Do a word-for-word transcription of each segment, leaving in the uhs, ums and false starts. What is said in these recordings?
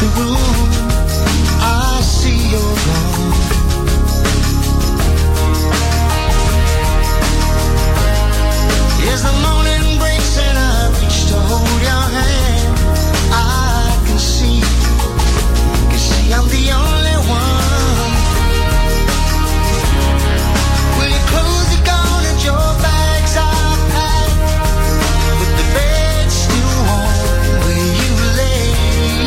the room, I see you're gone. As the morning breaks and I reach to hold your hand, I can see, can see I'm the only one. Will you close the gun and your bags are packed, but the bed's still warm where you lay.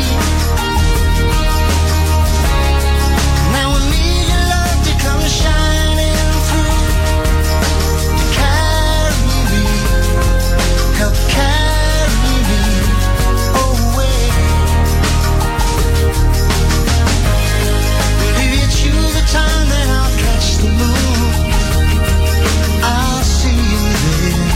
Now I need your love to come shining through, to carry me, help carry me away. But if you choose a time, then I'll catch the moon, I'll see you there.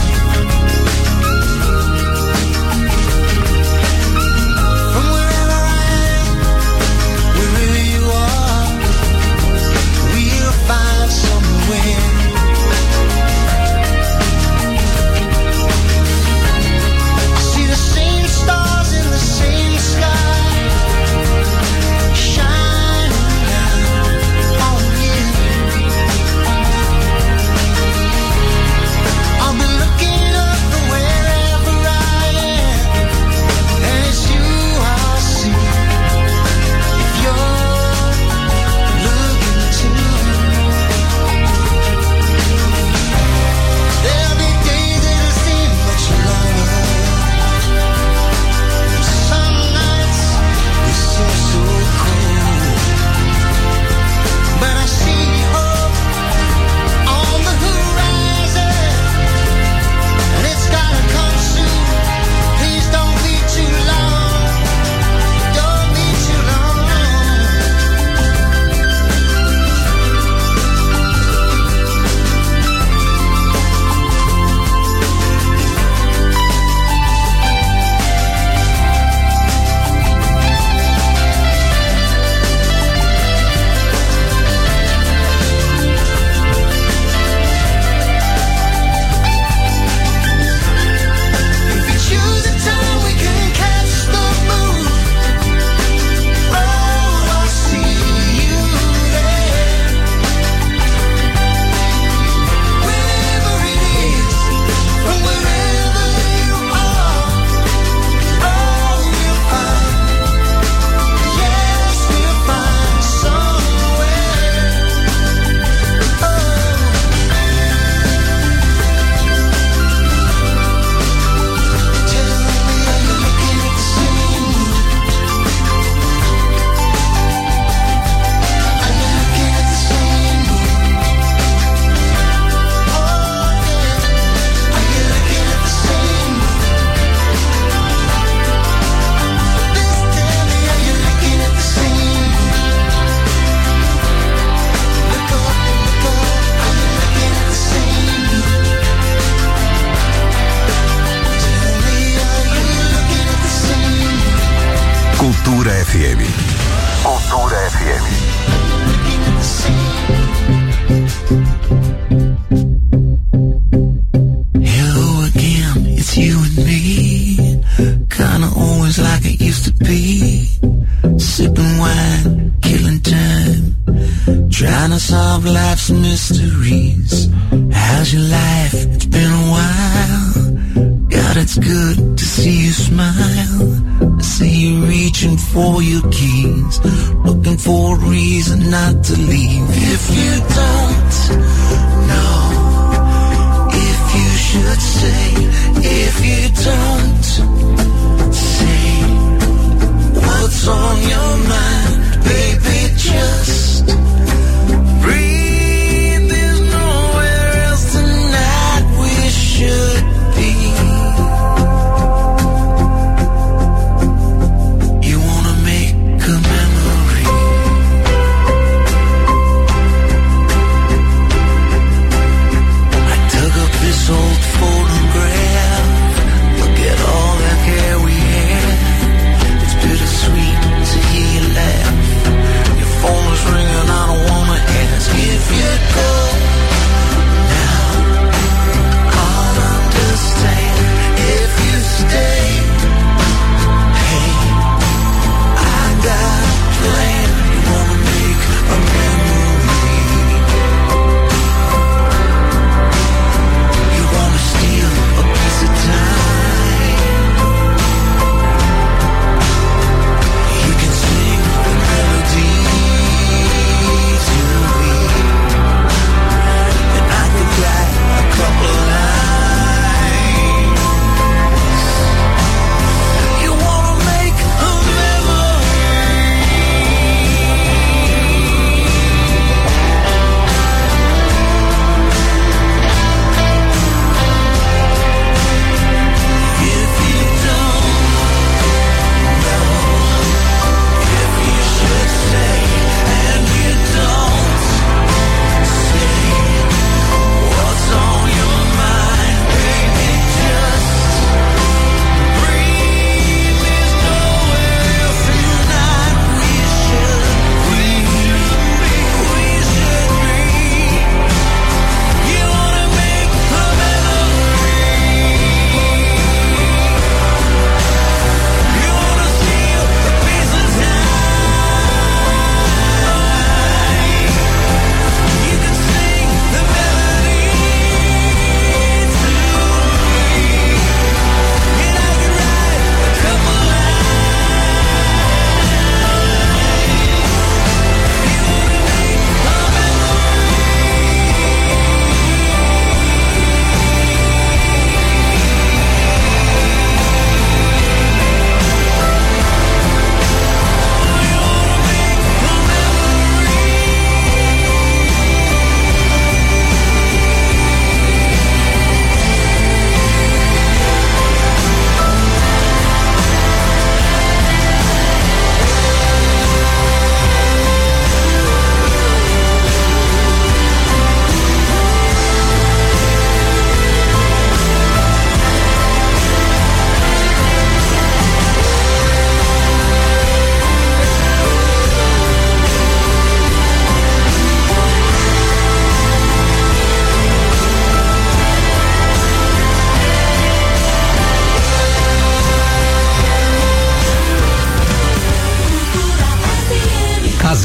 From wherever I am, wherever you are, we'll find somewhere. I see the same stars in the same sky, shining down on you. I'll be looking up from wherever I am, and it's you I'll see if you're looking too. There'll be days that'll seem much longer, some nights they seem so cold, but I see hope on the horizon, and it's gotta come soon. Please don't be too long, don't be too long. If you choose a time, we can catch the moon. Oh, I'll see you there. Wherever it is, from wherever you are, oh, we'll find, yes, we'll find somewhere. Oh. Tell me, are you looking at the same? Are you looking at the same? Oh, yeah. Are you looking at the same? Please tell me, are you looking at the same? Look up, look up. Are you looking at the same? Tell me, are you looking at the same? Cultura F M. Cultura F M. Looking at the same. Hello again, it's you and me. Kinda always like it used to be. Sipping wine, killing time, trying to solve life's mysteries. How's your life? It's been a while. God, it's good to see you smile. I see you reaching for your keys, looking for a reason not to leave. If you don't know, if you should say, if you don't say what's on your mind, baby, just breathe. There's nowhere else tonight we should be. You wanna make a memory. I dug up this old photograph. Look at all that hair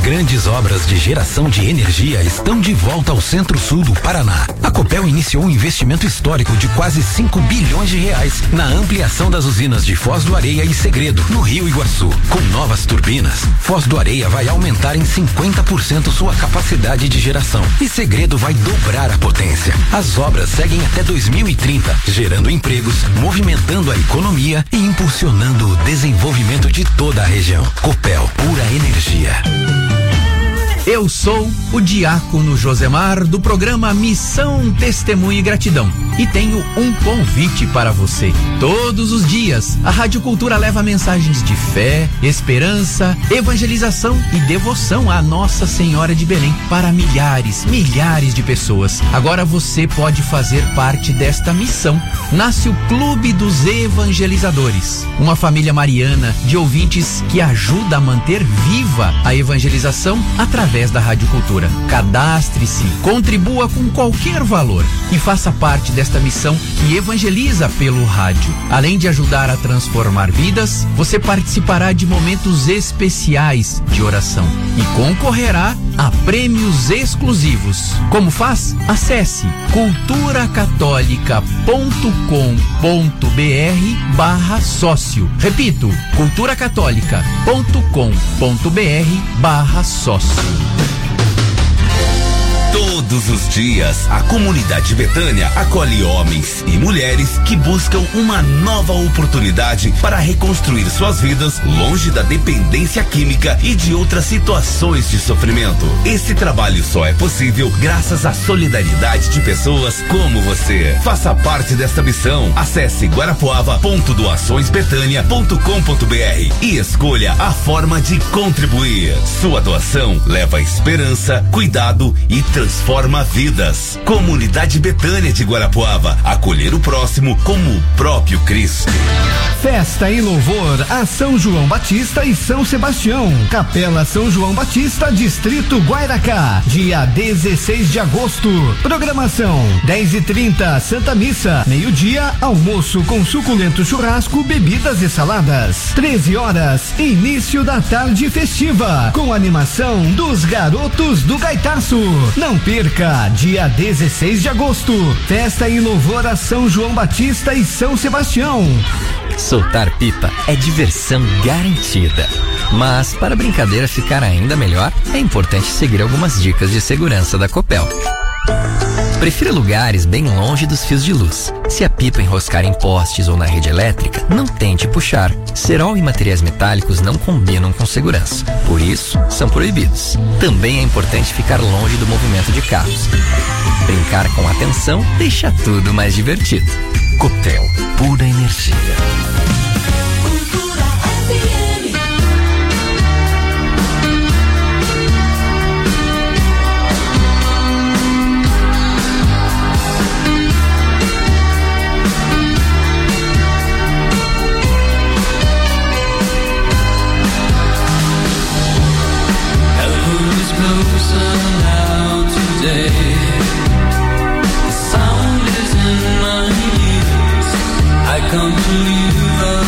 grandes obras de geração de energia estão de volta ao centro-sul do Paraná. A Copel iniciou um investimento histórico de quase cinco bilhões de reais na ampliação das usinas de Foz do Areia e Segredo, no Rio Iguaçu. Com novas turbinas, Foz do Areia vai aumentar em cinquenta por cento sua capacidade de geração e Segredo vai dobrar a potência. As obras seguem até dois mil e trinta, gerando empregos, movimentando a economia e impulsionando o desenvolvimento de toda a região. Copel, pura energia. Eu sou o diácono Josemar do programa Missão Testemunho e Gratidão e tenho um convite para você. Todos os dias, a Rádio Cultura leva mensagens de fé, esperança, evangelização e devoção à Nossa Senhora de Belém para milhares, milhares de pessoas. Agora você pode fazer parte desta missão. Nasce o Clube dos Evangelizadores, uma família mariana de ouvintes que ajuda a manter viva a evangelização através da Rádio Cultura. Cadastre-se, contribua com qualquer valor e faça parte desta missão que evangeliza pelo rádio. Além de ajudar a transformar vidas, você participará de momentos especiais de oração e concorrerá a prêmios exclusivos. Como faz? Acesse cultura católica ponto com ponto br barra sócio. Repito, cultura católica ponto com ponto br barra sócio. Todos os dias, a comunidade Betânia acolhe homens e mulheres que buscam uma nova oportunidade para reconstruir suas vidas longe da dependência química e de outras situações de sofrimento. Esse trabalho só é possível graças à solidariedade de pessoas como você. Faça parte desta missão. Acesse guarapuava ponto doações betânia ponto com ponto br e escolha a forma de contribuir. Sua doação leva esperança, cuidado e transforma vidas. Comunidade Betânia de Guarapuava, acolher o próximo como o próprio Cristo. Festa em louvor a São João Batista e São Sebastião. Capela São João Batista, Distrito Guairacá, dia dezesseis de agosto. Programação: dez e trinta, Santa Missa, meio-dia, almoço com suculento churrasco, bebidas e saladas. treze horas, início da tarde festiva, com animação dos Garotos do Gaitaço. Não perca, dia dezesseis de agosto, festa em louvor a São João Batista e São Sebastião. Soltar pipa é diversão garantida. Mas para a brincadeira ficar ainda melhor, é importante seguir algumas dicas de segurança da Copel. Prefira lugares bem longe dos fios de luz. Se a pipa enroscar em postes ou na rede elétrica, não tente puxar. Cerol e materiais metálicos não combinam com segurança, por isso são proibidos. Também é importante ficar longe do movimento de carros. Brincar com atenção deixa tudo mais divertido. Copel, pura energia. Come to you.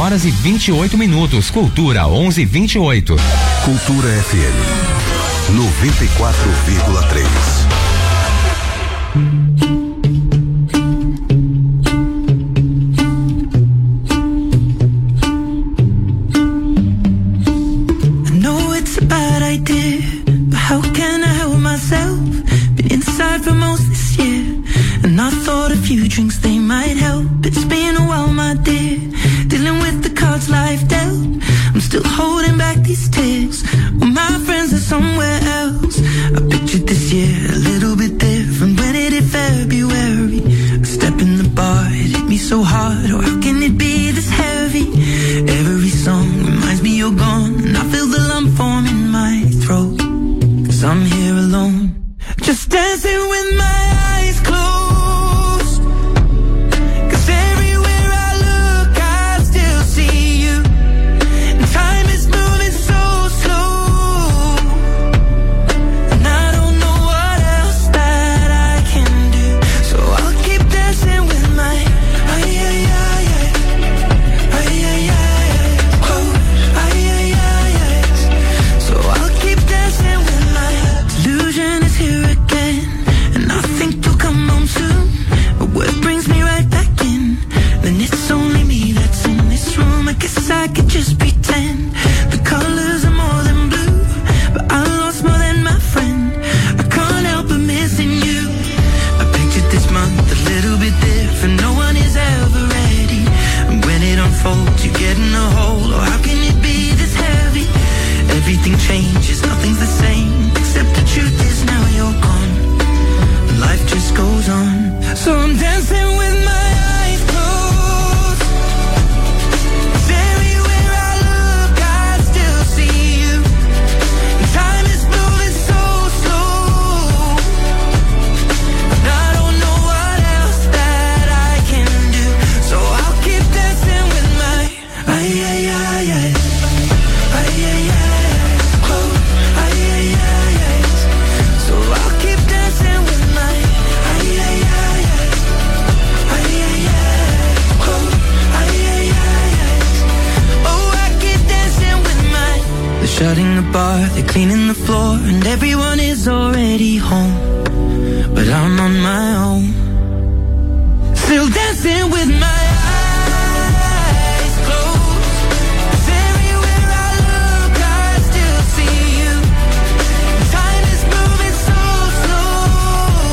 horas e vinte e oito minutos. Cultura onze e vinte e oito. Cultura F M noventa e quatro vírgula três. How can I help myself? Been inside for most this year, and I thought a few drinks they might help. It's been a while, my dear, dealing with the cards life dealt. I'm still holding back these tears, well, my friends are somewhere else. I pictured this year a little bit different when it hit February. A step in the bar, it hit me so hard. Oh, how can it be this heavy? Every song reminds me you're gone, and I feel the lump form in my throat. I'm here alone, just dancing with my eyes closed. 'Cause everywhere I look, I still see you. And time is moving so slow, and I don't know what else that I can do. So I'll keep dancing with my ay ay ay ay ay ay ay close ay ay ay ay. So I'll keep dancing with illusion is here again, and I think you'll come home soon. But what brings me right back in? Then it's only me that's in this room. I guess I could just pretend the colors are more than blue, but I lost more than my friend. I can't help but missing you. I pictured this month a little bit different. No one is ever ready, and when it unfolds, you get in a hole. Oh, how can it be this heavy? Everything changes, nothing's the same, except the truth is now you're gone. Life just goes on, so I'm dancing with my eyes closed. 'Cause everywhere I look, I still see you. And time is moving so slow, and I don't know what else that I can do. So I'll keep dancing with my ay ay ay ay ay ay ay. Shutting the bar, they're cleaning the floor, and everyone is already home. But I'm on my own, still dancing with my eyes closed. 'Cause everywhere I look, I still see you. Time is moving so slow,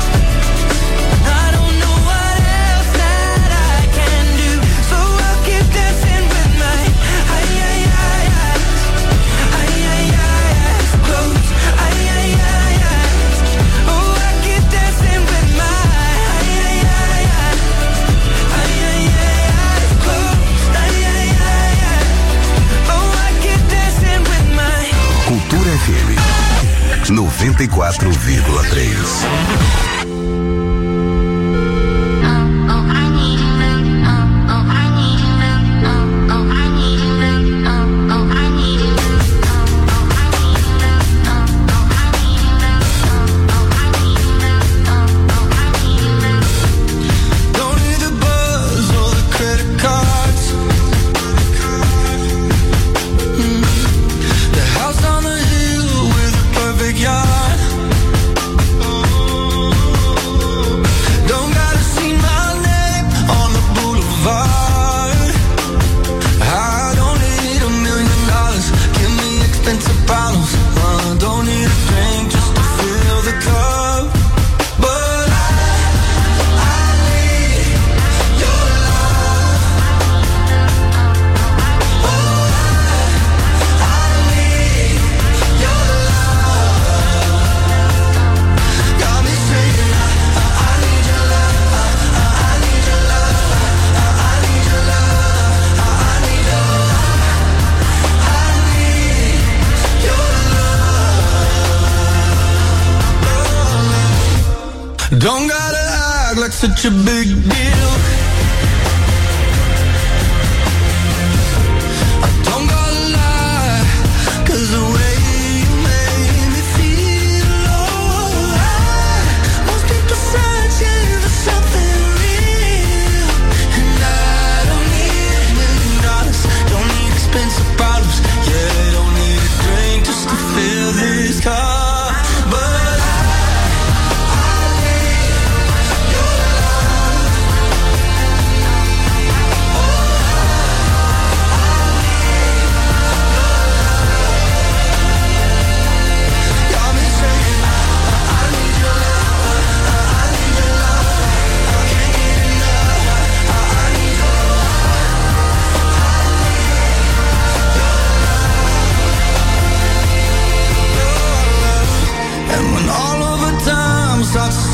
I don't know what else that I can do. So I'll keep dancing with my ay ay ay ay. Cultura F M noventa e quatro vírgula três. Don't gotta act like such a big deal. I don't gotta lie, 'cause the way you made me feel, oh, I, most people searching for something real, and I don't need a million dollars.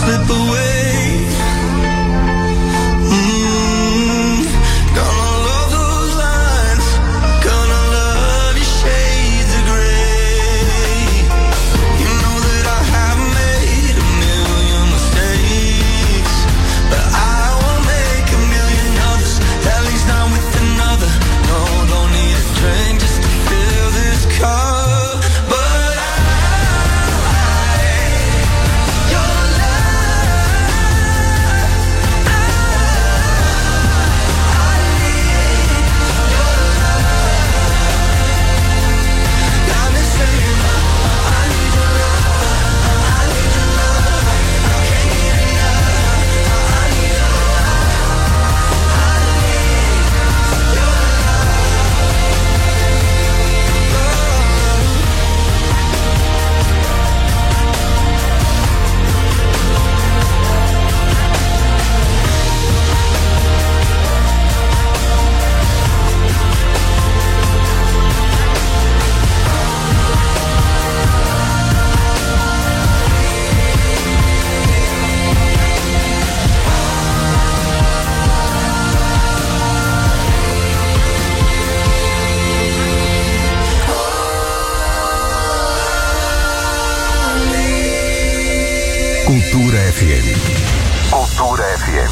slip away. Mm, gonna love those lines, gonna love your shades of gray. You know that I have made a million mistakes, but I won't make a million others, at least not with another. No, don't need a drink just to fill this cup. Cultura F M. Cultura F M.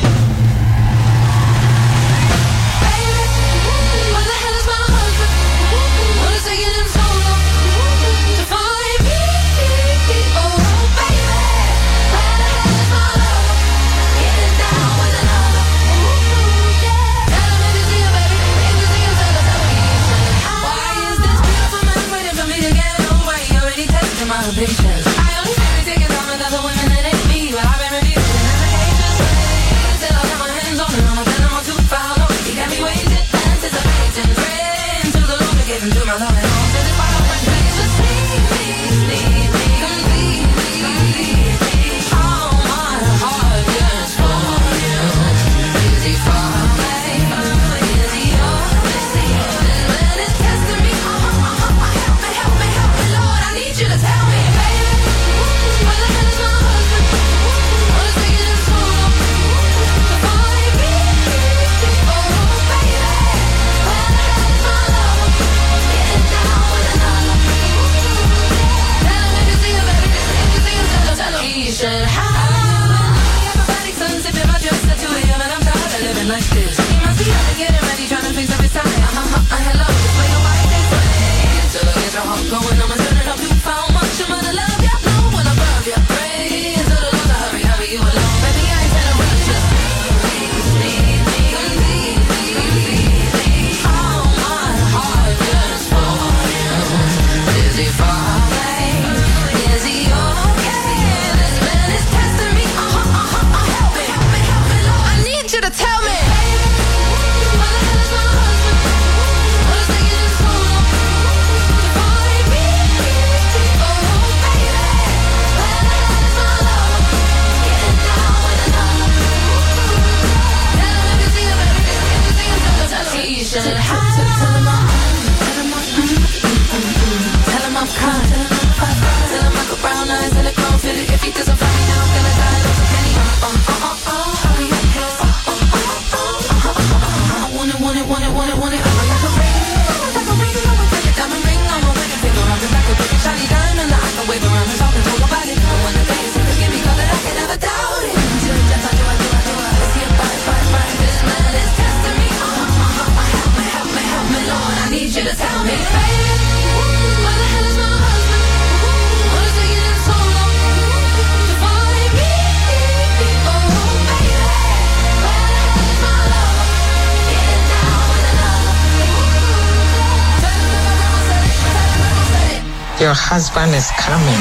Your husband is coming.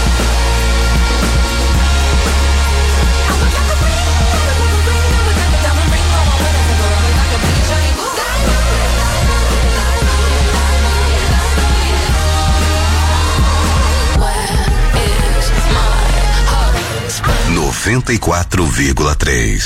noventa e quatro vírgula três.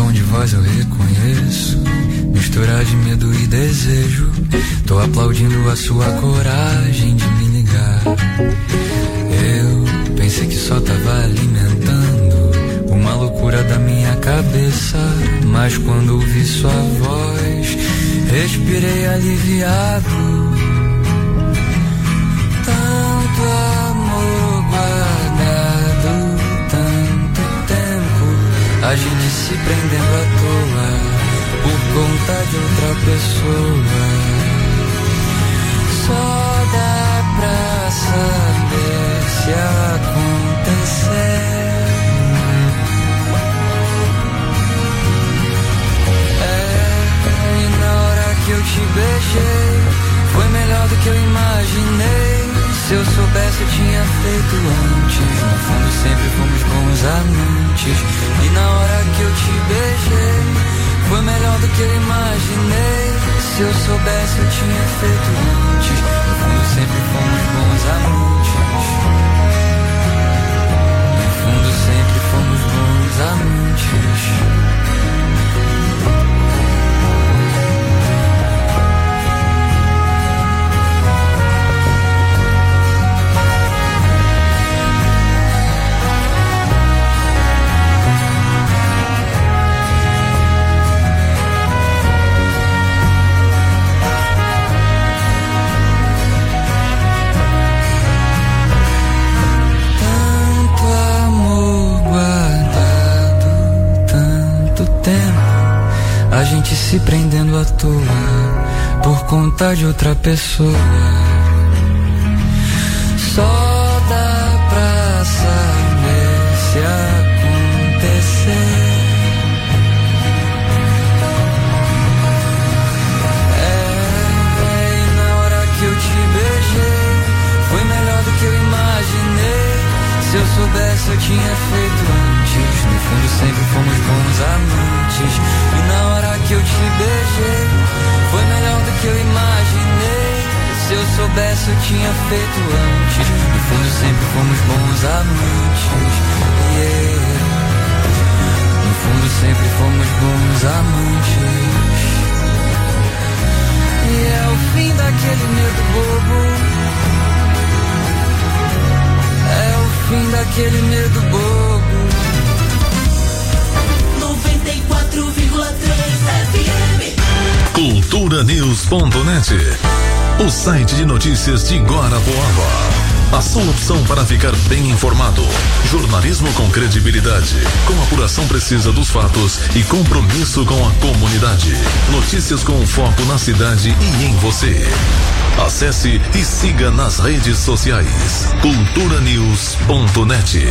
tom de voz eu reconheço, mistura de medo e desejo. Tô aplaudindo a sua coragem de me ligar. Eu pensei que só tava alimentando uma loucura da minha cabeça, mas quando ouvi sua voz, respirei aliviado. Tanto amor guardado, tanto tempo, a gente se prendendo à toa por conta de outra pessoa. Só dá pra saber se acontecer. É, e na hora que eu te beijei, foi melhor do que eu imaginei. Se eu soubesse eu tinha feito antes. No fundo sempre fomos bons amantes. E na hora que eu te beijei, foi melhor do que eu imaginei. Se eu soubesse eu tinha feito antes. No fundo sempre fomos bons amantes. No fundo sempre fomos bons amantes. A gente se prendendo à toa por conta de outra pessoa. Só dá pra saber se acontecer. É, e na hora que eu te beijei, foi melhor do que eu imaginei. Se eu soubesse eu tinha feito antes. No fundo sempre fomos bons amantes. E na hora que eu te beijei, foi melhor do que eu imaginei. Se eu soubesse eu tinha feito antes. No fundo sempre fomos bons amantes. Yeah. No fundo sempre fomos bons amantes. E é o fim daquele medo bobo. É o fim daquele medo bobo. noventa e quatro vírgula três F M. Cultura News ponto net, o site de notícias de Guarapuava. A sua opção para ficar bem informado. Jornalismo com credibilidade, com apuração precisa dos fatos e compromisso com a comunidade. Notícias com foco na cidade e em você. Acesse e siga nas redes sociais. Cultura News ponto net.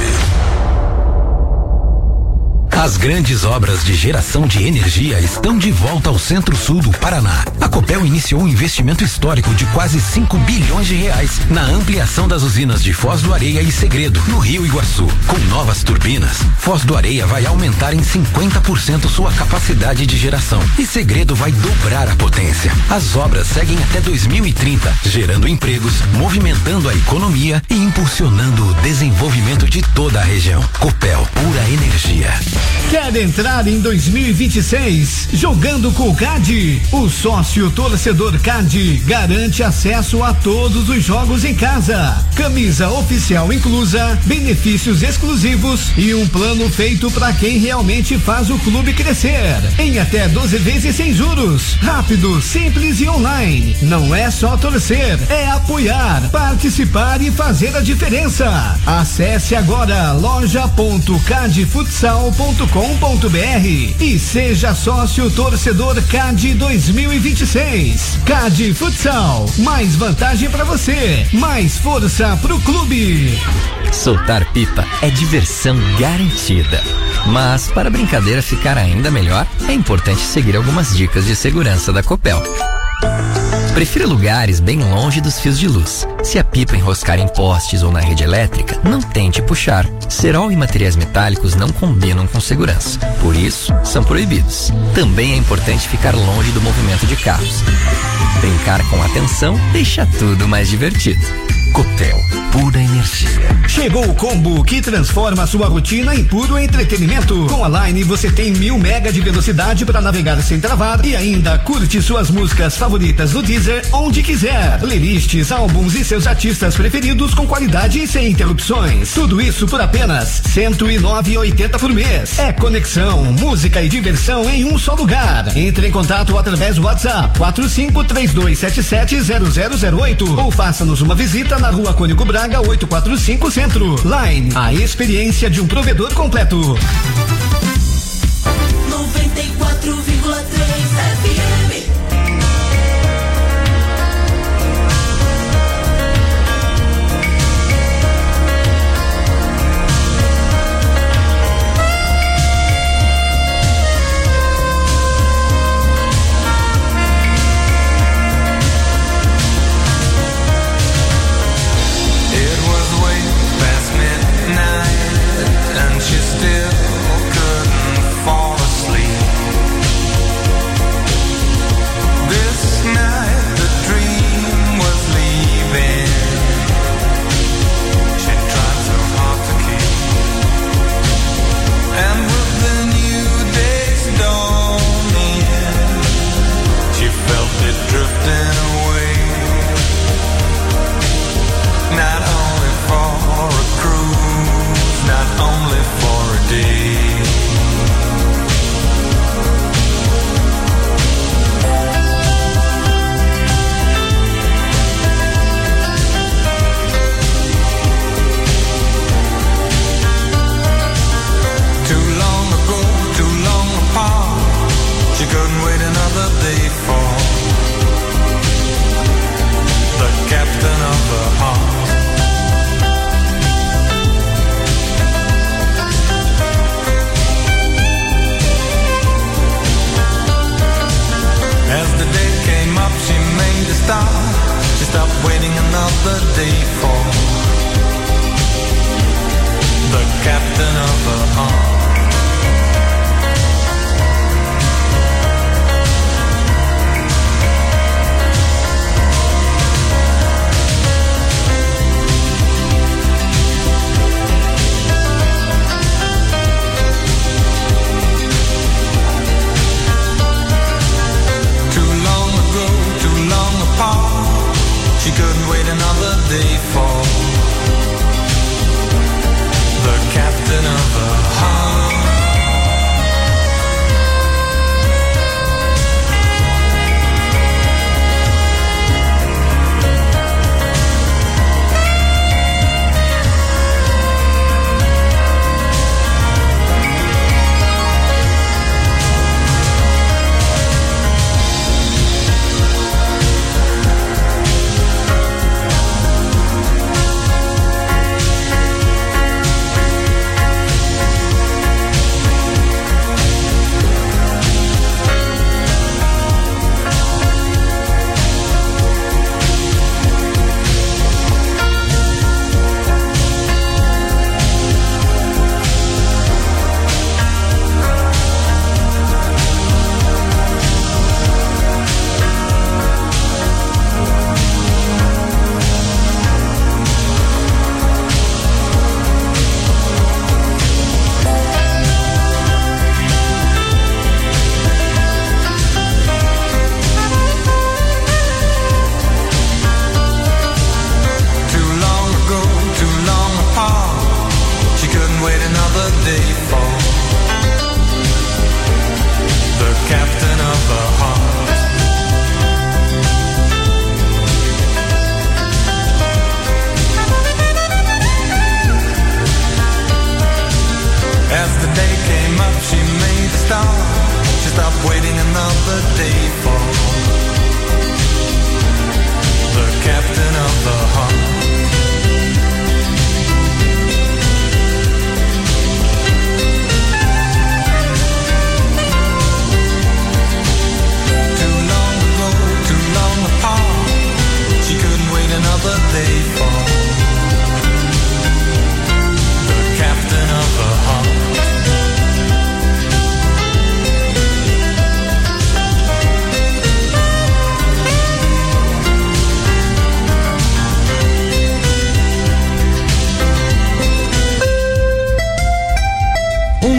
As grandes obras de geração de energia estão de volta ao centro-sul do Paraná. A Copel iniciou um investimento histórico de quase cinco bilhões de reais na ampliação das usinas de Foz do Areia e Segredo, no Rio Iguaçu. Com novas turbinas, Foz do Areia vai aumentar em cinquenta por cento sua capacidade de geração e Segredo vai dobrar a potência. As obras seguem até dois mil e trinta, gerando empregos, movimentando a economia e impulsionando o desenvolvimento de toda a região. Copel, pura energia. Quer entrar em dois mil e vinte e seis jogando com o C A D? O sócio torcedor C A D garante acesso a todos os jogos em casa. Camisa oficial inclusa, benefícios exclusivos e um plano feito para quem realmente faz o clube crescer. Em até doze vezes sem juros. Rápido, simples e online. Não é só torcer, é apoiar, participar e fazer a diferença. Acesse agora loja ponto cadfutsal ponto com ponto br e seja sócio torcedor C A D dois mil e vinte e seis. C A D Futsal, mais vantagem para você, mais força pro clube. Soltar pipa é diversão garantida. Mas para a brincadeira ficar ainda melhor, é importante seguir algumas dicas de segurança da Copel. Prefira lugares bem longe dos fios de luz. Se a pipa enroscar em postes ou na rede elétrica, não tente puxar. Cerol e materiais metálicos não combinam com segurança. Por isso, são proibidos. Também é importante ficar longe do movimento de carros. Brincar com atenção deixa tudo mais divertido. Cotel, pura energia. Chegou o combo que transforma sua rotina em puro entretenimento. Com a Line você tem mil mega de velocidade para navegar sem travar e ainda curte suas músicas favoritas do Deezer onde quiser. Playlists, álbuns e seus artistas preferidos com qualidade e sem interrupções. Tudo isso por apenas cento e nove reais e oitenta centavos por mês. É conexão, música e diversão em um só lugar. Entre em contato através do WhatsApp quatro cinco três dois sete sete zero zero zero oito ou faça-nos uma visita na Rua Cônigo Braga oitocentos e quarenta e cinco Centro. Line, a experiência de um provedor completo. noventa e quatro vírgula três F M.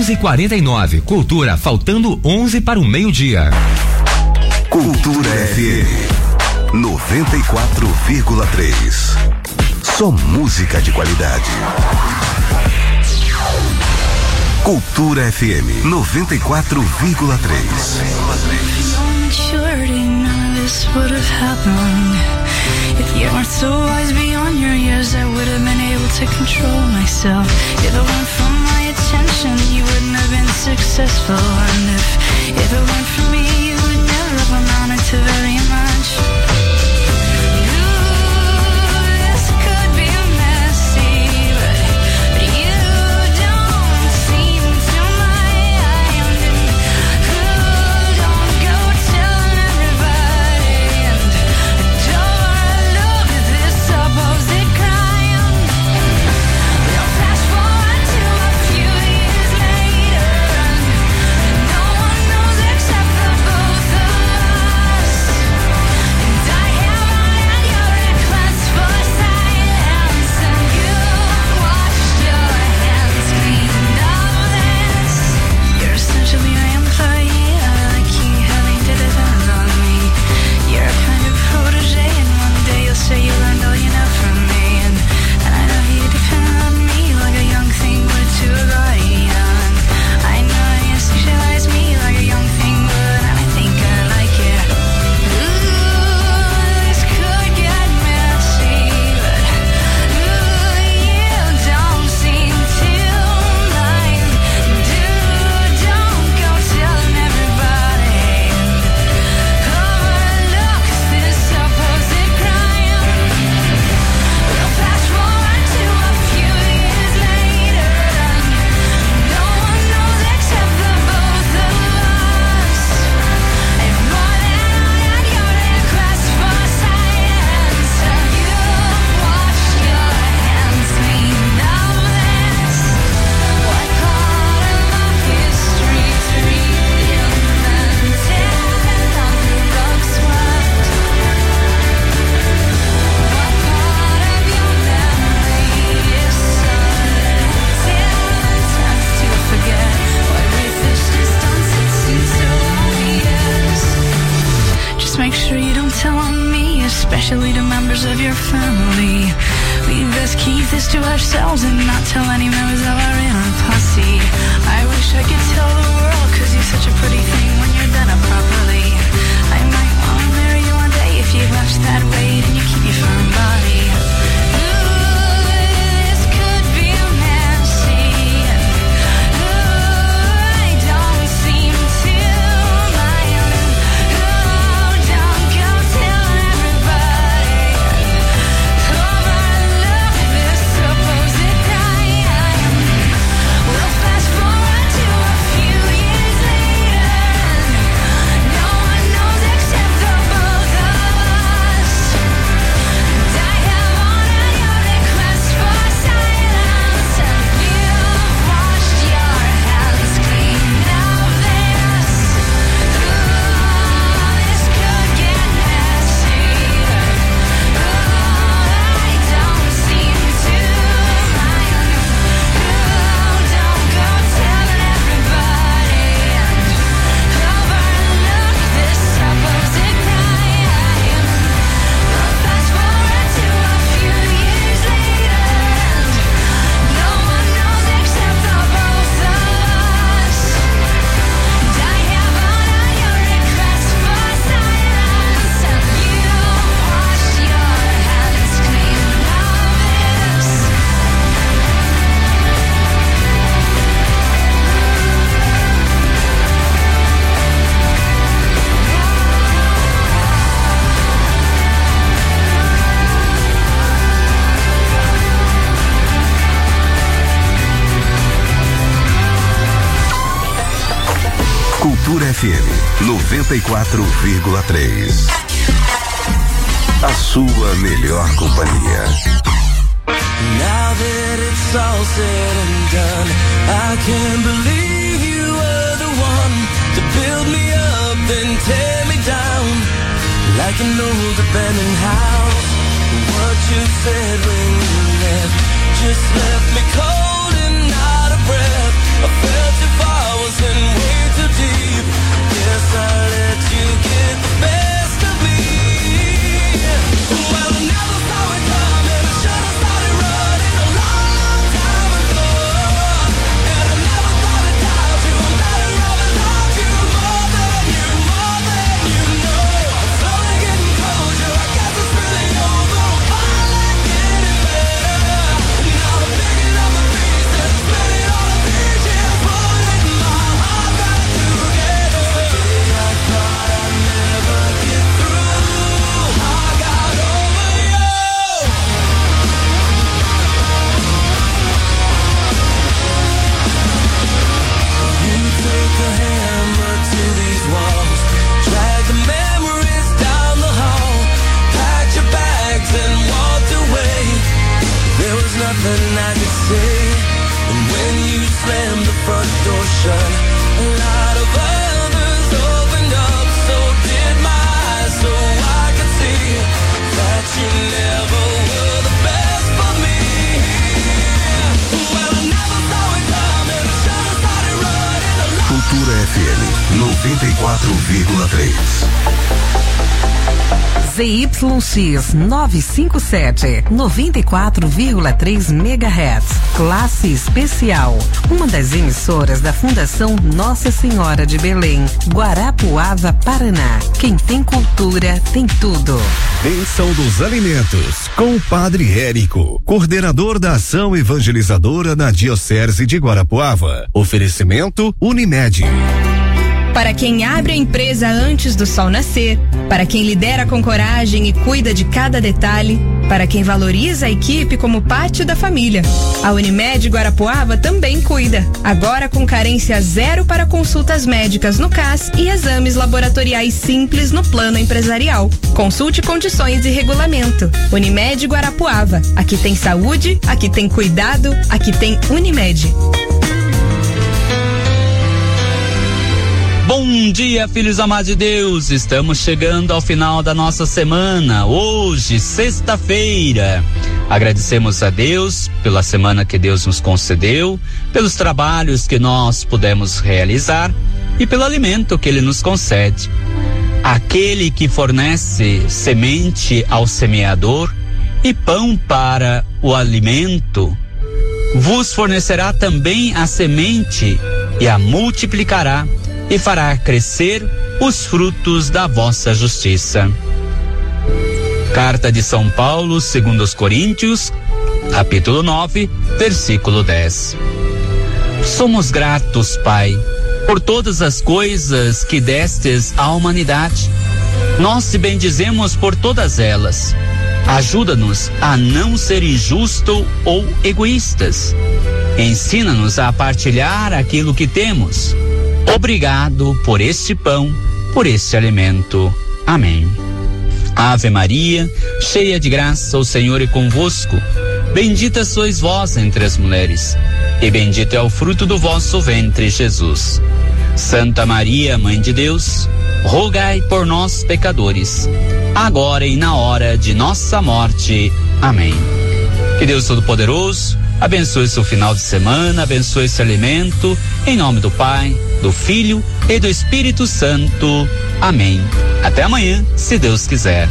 onze e quarenta e nove. Cultura, faltando onze para o meio-dia. Cultura F M noventa e quatro vírgula três. Só música de qualidade. Cultura F M noventa e quatro vírgula três. Would have happened if you weren't so wise beyond your years. I would have been able to control myself. If it weren't for my attention, you wouldn't have been successful. And if if it weren't for me, you would never have amounted to very much. Especially to members of your family. We best keep this to ourselves and not tell any members of our inner posse. I wish I could tell the world, cause you're such a pretty thing when you're done up properly. I might wanna marry you one day if you watch that weight and you keep your firm body. Cultura F M noventa e quatro vírgula três. A sua melhor companhia. Now that it's all said and done, I can't believe you were the one to build me up and tear me down like an old abandoned house. What you said when you left just left me cold and out of breath. I felt your noventa e quatro vírgula três. Z Y X novecentos e cinquenta e sete, noventa e quatro vírgula três megahertz, classe especial, uma das emissoras da Fundação Nossa Senhora de Belém, Guarapuava, Paraná. Quem tem cultura tem tudo. Bênção dos Alimentos, com o Padre Érico, coordenador da ação evangelizadora na Diocese de Guarapuava. Oferecimento Unimed. Para quem abre a empresa antes do sol nascer, para quem lidera com coragem e cuida de cada detalhe, para quem valoriza a equipe como parte da família. A Unimed Guarapuava também cuida, agora com carência zero para consultas médicas no C A S e exames laboratoriais simples no plano empresarial. Consulte condições e regulamento. Unimed Guarapuava, aqui tem saúde, aqui tem cuidado, aqui tem Unimed. Bom dia, filhos amados de Deus. Estamos chegando ao final da nossa semana. Hoje, sexta-feira. Agradecemos a Deus pela semana que Deus nos concedeu, pelos trabalhos que nós pudemos realizar e pelo alimento que Ele nos concede. Aquele que fornece semente ao semeador e pão para o alimento, vos fornecerá também a semente e a multiplicará e fará crescer os frutos da vossa justiça. Carta de São Paulo, segundo os Coríntios, capítulo nove, versículo dez. Somos gratos, Pai, por todas as coisas que destes à humanidade. Nós te bendizemos por todas elas. Ajuda-nos a não ser injustos ou egoístas. Ensina-nos a partilhar aquilo que temos. Obrigado por este pão, por este alimento. Amém. Ave Maria, cheia de graça, o Senhor é convosco. Bendita sois vós entre as mulheres, e bendito é o fruto do vosso ventre, Jesus. Santa Maria, Mãe de Deus, rogai por nós, pecadores, agora e na hora de nossa morte. Amém. Que Deus Todo-Poderoso abençoe seu final de semana, abençoe esse alimento, em nome do Pai, do Filho e do Espírito Santo. Amém. Até amanhã, se Deus quiser.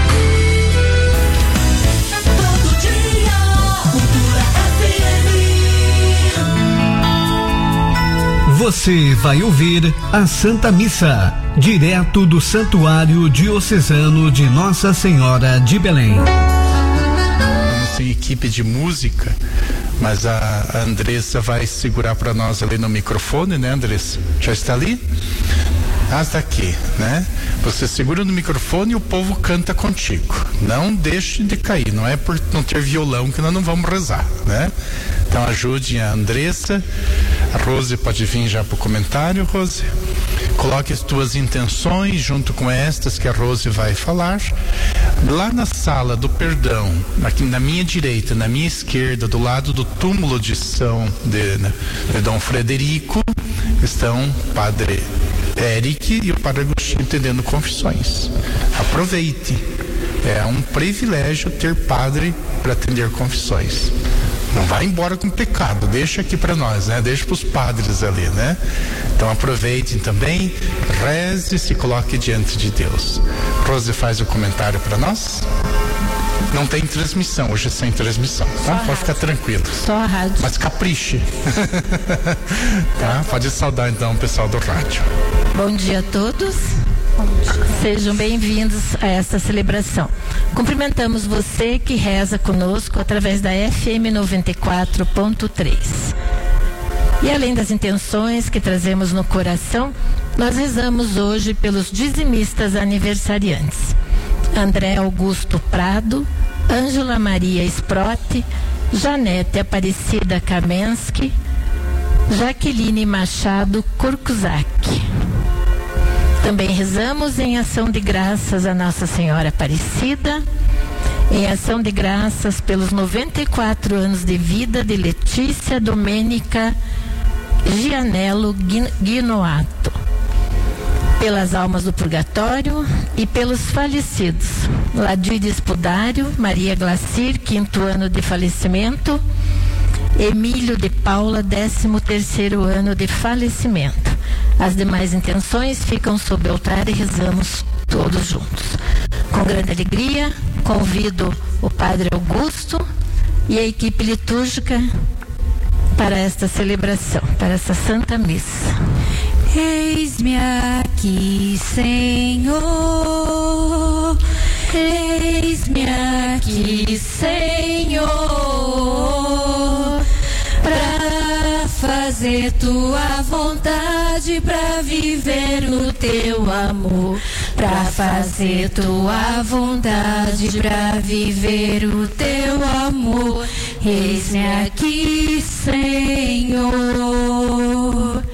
Você vai ouvir a Santa Missa, direto do Santuário Diocesano de Nossa Senhora de Belém. Tem equipe de música, mas a, a Andressa vai segurar para nós ali no microfone, né, Andressa? Já está ali? Ah, está aqui, né? Você segura no microfone e o povo canta contigo. Não deixe de cair, não é por não ter violão que nós não vamos rezar, né? Então ajude a Andressa. A Rose pode vir já para o comentário, Rose. Coloque as tuas intenções junto com estas que a Rose vai falar. Lá na sala do perdão, aqui na minha direita, na minha esquerda, do lado do túmulo de São de, de Dom Frederico, estão o Padre Eric e o Padre Agostinho entendendo confissões. Aproveite. É um privilégio ter padre para atender confissões. Não vai embora com pecado, deixa aqui para nós, né? Deixa para os padres ali, né? Então aproveitem também, reze e se coloque diante de Deus. Rose faz o comentário para nós. Não tem transmissão, hoje é sem transmissão, tá? Pode ficar tranquilo. Só a rádio. Mas capriche. Tá? Pode saudar então o pessoal do rádio. Bom dia a todos. Sejam bem-vindos a esta celebração. Cumprimentamos você que reza conosco através da F M noventa e quatro ponto três. E além das intenções que trazemos no coração, nós rezamos hoje pelos dizimistas aniversariantes: André Augusto Prado, Ângela Maria Sprotte, Janete Aparecida Kamensky, Jaqueline Machado Corcusac. Também rezamos em ação de graças a Nossa Senhora Aparecida, em ação de graças pelos noventa e quatro anos de vida de Letícia Domênica Gianello Guinoato, pelas almas do purgatório e pelos falecidos: Ladir Espudário, Maria Glacir, quinto ano de falecimento, Emílio de Paula, décimo terceiro ano de falecimento. As demais intenções ficam sob o altar e rezamos todos juntos. Com grande alegria, convido o Padre Augusto e a equipe litúrgica para esta celebração, para essa Santa Missa. Eis-me aqui, Senhor. Eis-me aqui, Senhor, pra fazer tua vontade, pra viver no teu amor, pra fazer tua vontade, pra viver o teu amor. Eis-me aqui, Senhor.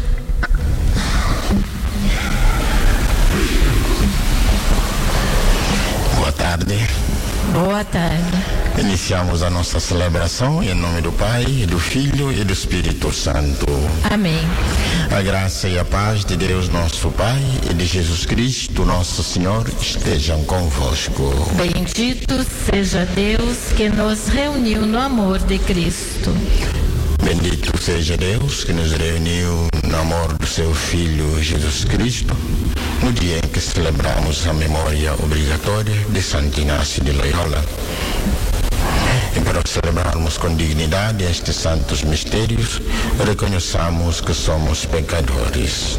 Boa tarde. Boa tarde. Iniciamos a nossa celebração em nome do Pai, do Filho e do Espírito Santo. Amém. A graça e a paz de Deus nosso Pai e de Jesus Cristo nosso Senhor estejam convosco. Bendito seja Deus que nos reuniu no amor de Cristo. Bendito seja Deus que nos reuniu no amor do seu Filho Jesus Cristo, no dia em que celebramos a memória obrigatória de Santo Inácio de Loyola. E para celebrarmos com dignidade estes santos mistérios, reconheçamos que somos pecadores.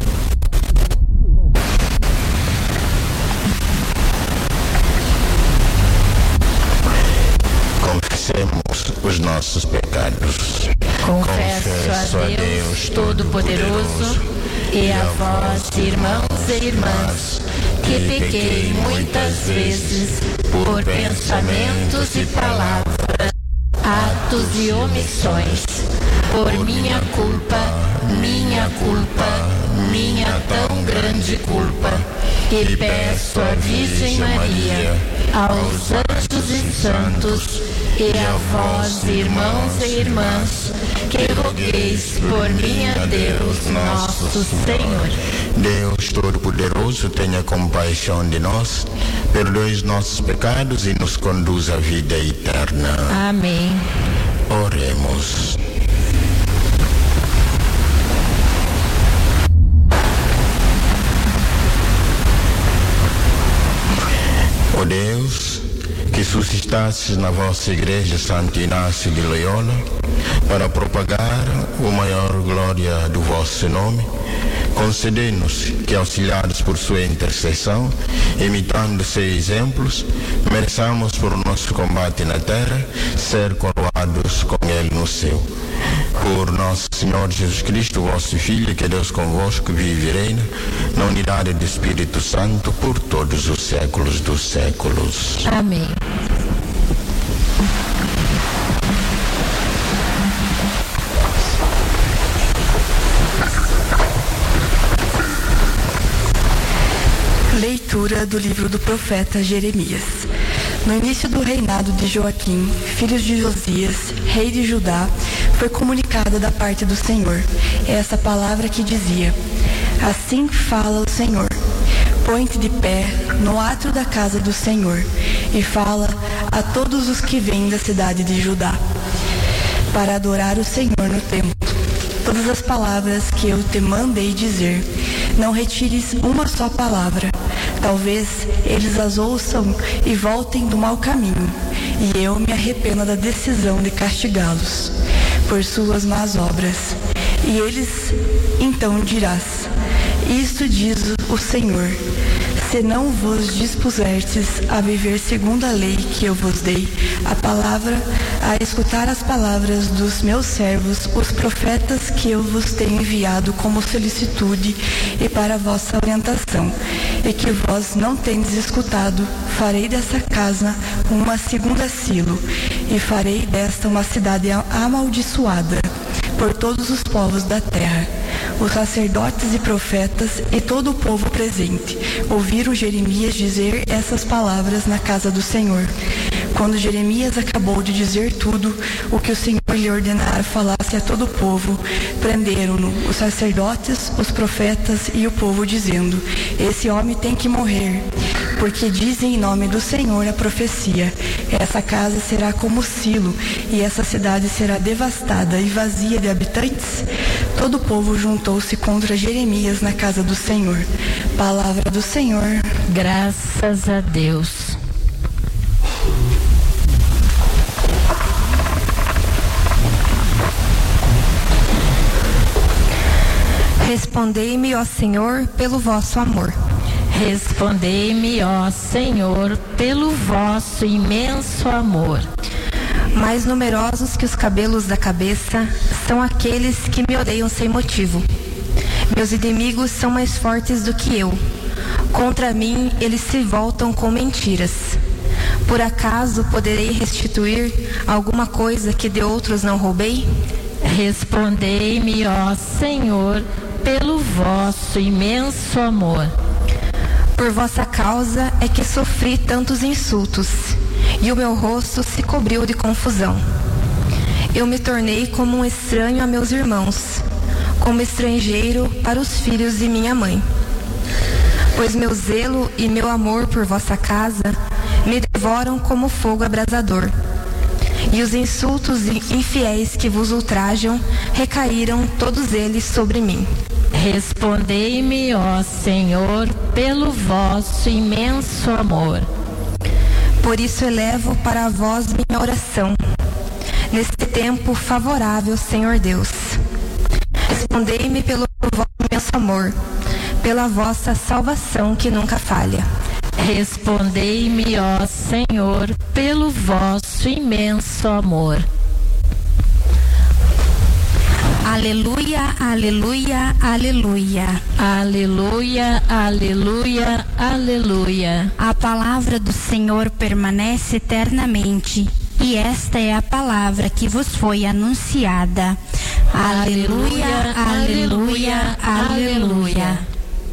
Confessemos os nossos pecados. Confesso a Deus Todo-Poderoso e a vós, irmãos e irmãs, que pequei muitas vezes por pensamentos e palavras, atos e omissões, por minha culpa, minha culpa, minha tão grande culpa. E peço à Virgem Maria, aos anjos e santos, e a vós, irmãos e irmãs, que rogueis por mim a Deus, nosso Senhor. Deus Todo-Poderoso, tenha compaixão de nós, perdoe os nossos pecados e nos conduz à vida eterna. Amém. Oremos. Ó Deus, que suscitastes na vossa igreja Santo Inácio de Loyola para propagar a maior glória do vosso nome, concedei-nos que, auxiliados por sua intercessão, imitando seus exemplos, mereçamos por nosso combate na terra ser coroados com ele no céu. Por nosso Senhor Jesus Cristo, vosso Filho, que Deus convosco vive e reina, na unidade do Espírito Santo, por todos os séculos dos séculos. Amém. Leitura do livro do profeta Jeremias. No início do reinado de Joaquim, filho de Josias, rei de Judá, foi comunicada da parte do Senhor essa palavra que dizia: Assim fala o Senhor, põe-te de pé no átrio da casa do Senhor e fala a todos os que vêm da cidade de Judá, para adorar o Senhor no templo. Todas as palavras que eu te mandei dizer, não retires uma só palavra. Talvez eles as ouçam e voltem do mau caminho, e eu me arrependo da decisão de castigá-los por suas más obras. E eles então dirás: Isto diz o Senhor: se não vos dispuserdes a viver segundo a lei que eu vos dei, a palavra, a escutar as palavras dos meus servos, os profetas que eu vos tenho enviado como solicitude e para a vossa orientação, e que vós não tendes escutado, farei dessa casa uma segunda Silo, e farei desta uma cidade amaldiçoada por todos os povos da terra. Os sacerdotes e profetas e todo o povo presente ouviram Jeremias dizer essas palavras na casa do Senhor. Quando Jeremias acabou de dizer tudo o que o Senhor lhe ordenara falasse a todo o povo, prenderam-no os sacerdotes, os profetas e o povo, dizendo: Esse homem tem que morrer, porque dizem em nome do Senhor a profecia: essa casa será como Silo, e essa cidade será devastada e vazia de habitantes. Todo o povo juntou-se contra Jeremias na casa do Senhor. Palavra do Senhor. Graças a Deus. Respondei-me, ó Senhor, pelo vosso amor. Respondei-me, ó Senhor, pelo vosso imenso amor. Mais numerosos que os cabelos da cabeça são aqueles que me odeiam sem motivo. Meus inimigos são mais fortes do que eu. Contra mim eles se voltam com mentiras. Por acaso poderei restituir alguma coisa que de outros não roubei? Respondei-me, ó Senhor, pelo vosso imenso amor. Por vossa causa é que sofri tantos insultos, e o meu rosto se cobriu de confusão. Eu me tornei como um estranho a meus irmãos, como estrangeiro para os filhos de minha mãe. Pois meu zelo e meu amor por vossa casa me devoram como fogo abrasador. E os insultos infiéis que vos ultrajam recaíram todos eles sobre mim. Respondei-me, ó Senhor, pelo vosso imenso amor. Por isso elevo para vós minha oração, neste tempo favorável, Senhor Deus. Respondei-me pelo vosso imenso amor, pela vossa salvação que nunca falha. Respondei-me, ó Senhor, pelo vosso imenso amor. Aleluia, aleluia, aleluia. Aleluia, aleluia, aleluia. A palavra do Senhor permanece eternamente, e esta é a palavra que vos foi anunciada. Aleluia, aleluia, aleluia.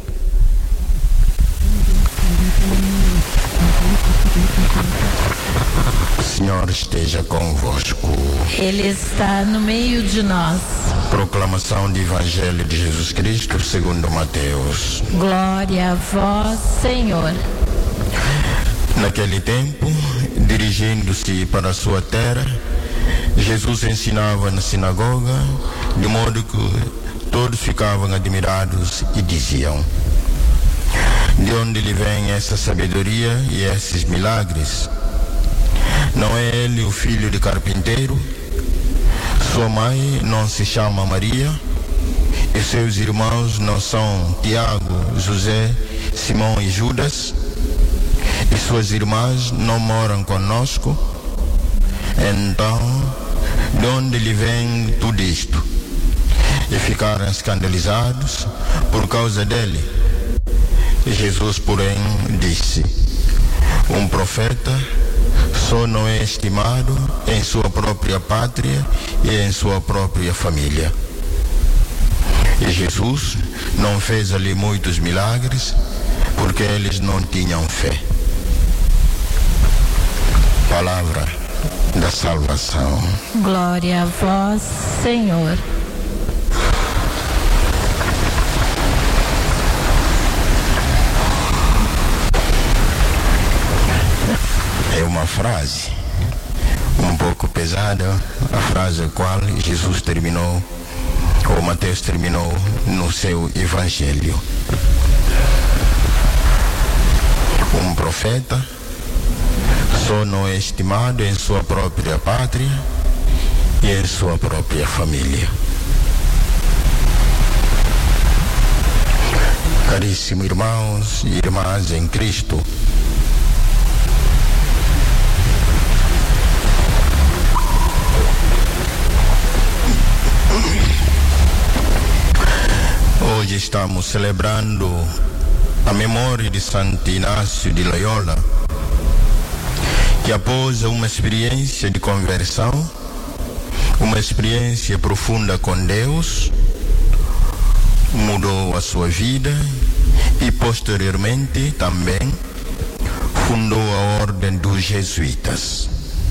O Senhor esteja convosco. Ele está no meio de nós. Proclamação do Evangelho de Jesus Cristo segundo Mateus. Glória a vós, Senhor. Naquele tempo, dirigindo-se para a sua terra, Jesus ensinava na sinagoga, de modo que todos ficavam admirados e diziam: de onde lhe vem essa sabedoria e esses milagres? Não é ele o filho de carpinteiro? Sua mãe não se chama Maria? E seus irmãos não são Tiago, José, Simão e Judas? E suas irmãs não moram conosco? Então, de onde lhe vem tudo isto? E ficaram escandalizados por causa dele. E Jesus, porém, disse: um profeta só não é estimado em sua própria pátria e em sua própria família. E Jesus não fez ali muitos milagres, porque eles não tinham fé. Palavra da salvação. Glória a vós, Senhor. É uma frase um pouco pesada, a frase a qual Jesus terminou, ou Mateus terminou no seu Evangelho. Um profeta só não é estimado em sua própria pátria e em sua própria família. Caríssimos irmãos e irmãs em Cristo, hoje estamos celebrando a memória de Santo Inácio de Loyola, que após uma experiência de conversão, uma experiência profunda com Deus, mudou a sua vida e posteriormente também fundou a ordem dos jesuítas.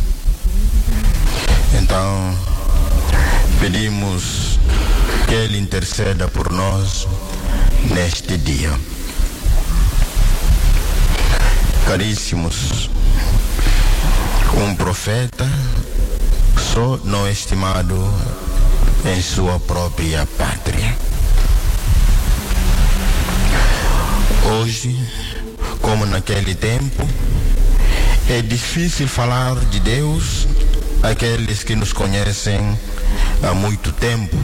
Então, pedimos que Ele interceda por nós neste dia. Caríssimos, um profeta só não é estimado em sua própria pátria. Hoje, como naquele tempo, é difícil falar de Deus àqueles que nos conhecem há muito tempo.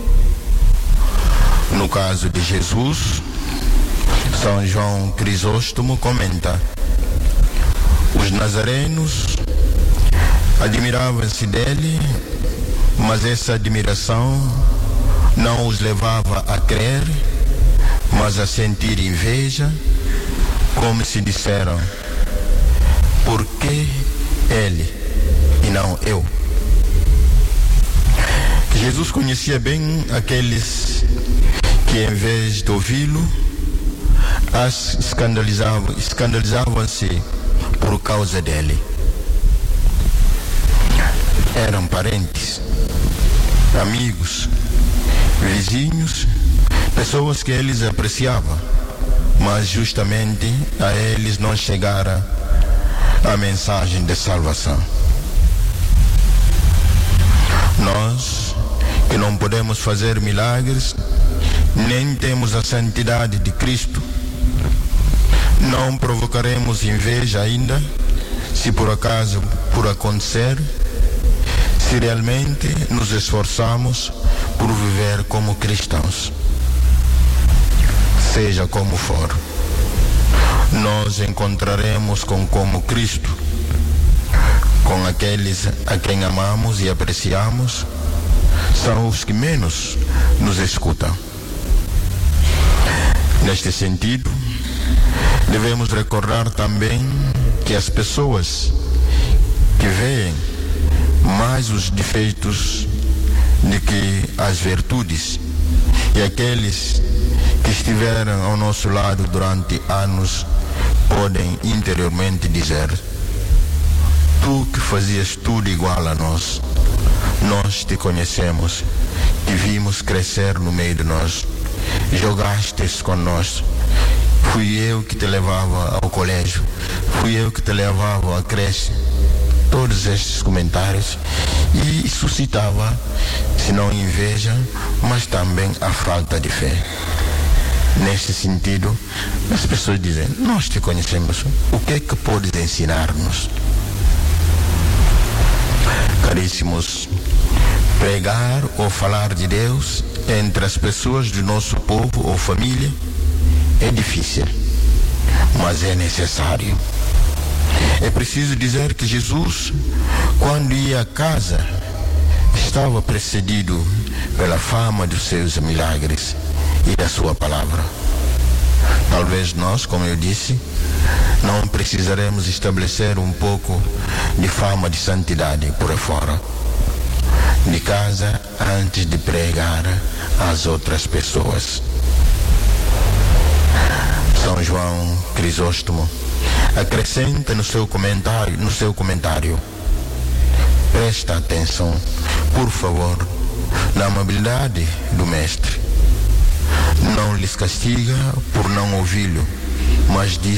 No caso de Jesus, São João Crisóstomo comenta: os nazarenos admiravam-se dele, mas essa admiração não os levava a crer, mas a sentir inveja, como se disseram: por que ele e não eu? Jesus conhecia bem aqueles que, em vez de ouvi-lo, as escandalizavam, escandalizavam-se por causa dele. Eram parentes, amigos, vizinhos, pessoas que eles apreciavam, mas justamente a eles não chegara a mensagem de salvação. Nós, que não podemos fazer milagres, nem temos a santidade de Cristo, não provocaremos inveja ainda, se por acaso por acontecer, se realmente nos esforçamos por viver como cristãos. Seja como for, nós encontraremos com como Cristo, com aqueles a quem amamos e apreciamos, são os que menos nos escutam. Neste sentido, devemos recordar também que as pessoas que veem mais os defeitos do que as virtudes, e aqueles que estiveram ao nosso lado durante anos podem interiormente dizer: tu que fazias tudo igual a nós, nós te conhecemos, te vimos crescer no meio de nós, jogastes com nós, fui eu que te levava ao colégio, fui eu que te levava à creche. Todos estes comentários, e suscitava, se não inveja, mas também a falta de fé. Neste sentido, as pessoas dizem: nós te conhecemos, o que é que podes ensinar-nos? Caríssimos, pregar ou falar de Deus entre as pessoas do nosso povo ou família é difícil, mas é necessário. É preciso dizer que Jesus, quando ia a casa, estava precedido pela fama dos seus milagres e da sua palavra. Talvez nós, como eu disse, não precisaremos estabelecer um pouco de fama de santidade por fora de casa antes de pregar às outras pessoas. São João Crisóstomo acrescenta no seu comentário, no seu comentário: presta atenção, por favor, na amabilidade do mestre. Não lhes castiga por não ouvi-lo, mas diz